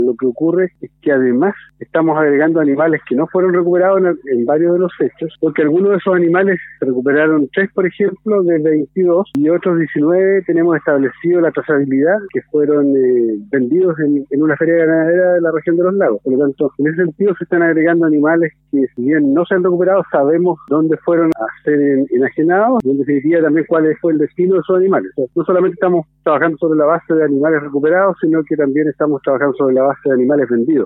Lo que ocurre es que además estamos agregando animales que no fueron recuperados en varios de los hechos, porque algunos de esos animales se recuperaron 3, por ejemplo, de 22, y otros 19 tenemos establecido la trazabilidad, que fueron vendidos en una feria ganadera de la región de los lagos. Por lo tanto, en ese sentido se están agregando animales que, si bien no se han recuperado, sabemos dónde fueron a ser enajenados, y en definitiva también cuál fue el destino de esos animales. O sea, no solamente estamos trabajando sobre la base de animales recuperados, sino que también estamos trabajando sobre la base de animales vendidos.